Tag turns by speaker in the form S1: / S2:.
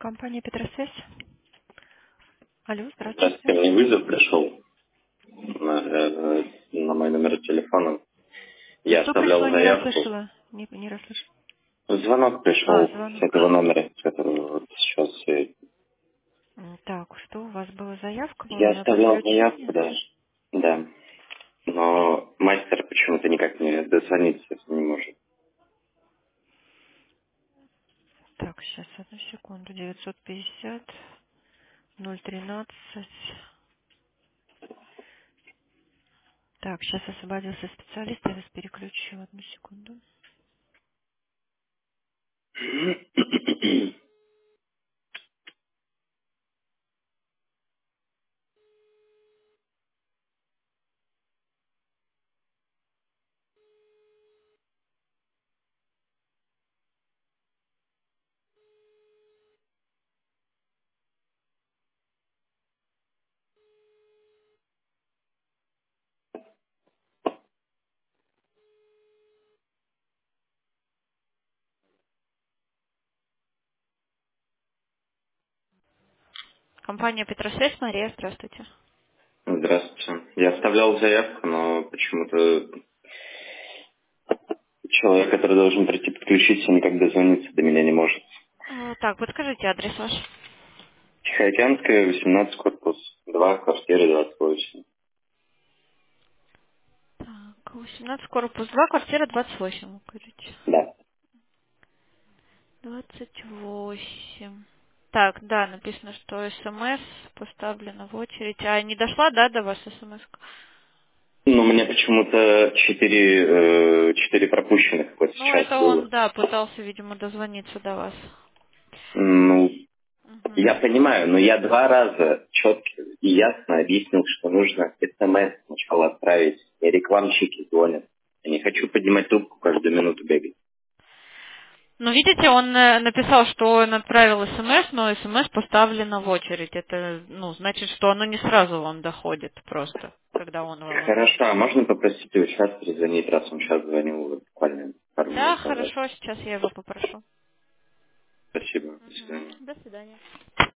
S1: Компания Петросвязь. Алло,
S2: Здравствуйте,
S1: здравствуйте.
S2: мне вызов пришел на мой номер телефона. Я
S1: Что пришло,
S2: оставлял
S1: не
S2: заявку.
S1: расслышала? Не расслышала.
S2: Звонок пришел с
S1: Звонок.
S2: этого номера, с которого вот сейчас
S1: Так, что у вас была заявка
S2: я
S1: была на
S2: оставлял заявку,
S1: подключение?
S2: да. Да. Но мастер почему-то никак не дозвониться не может.
S1: Так, сейчас, одну секунду. 950 013. Так, сейчас освободился специалист, я вас переключу. Одну секунду. Компания Петросвязь, Мария, здравствуйте.
S2: Здравствуйте. Я оставлял заявку, но почему-то человек, который должен прийти подключиться, никак дозвониться до меня не может.
S1: Так, подскажите адрес ваш.
S2: Тихоокеанская, 18, корпус 2, квартира 28.
S1: Так, 18, корпус 2, квартира 28, вы говорите.
S2: Да.
S1: 28. Так, да, написано, что СМС поставлена в очередь. А не дошла, да, до вас СМС?
S2: Ну, мне почему-то четыре пропущенных вот
S1: Ну,
S2: сейчас
S1: это он,
S2: было.
S1: да, пытался, видимо, дозвониться до вас.
S2: Ну,
S1: Мгм.
S2: я понимаю, но я 2 раза четко и ясно объяснил, что нужно СМС сначала отправить. И рекламщики звонят. Я не хочу поднимать трубку каждую минуту бегать.
S1: Ну, видите, он написал, что он отправил СМС, но СМС поставлена в очередь. Это, ну, значит, что оно не сразу вам доходит просто, когда он вам
S2: Хорошо,
S1: звонит.
S2: а можно попросить его сейчас перезвонить, раз он сейчас звонил вот буквально пару
S1: Да,
S2: минут назад?
S1: хорошо, сейчас я его попрошу.
S2: Спасибо. До
S1: Мгм.
S2: свидания.
S1: До свидания.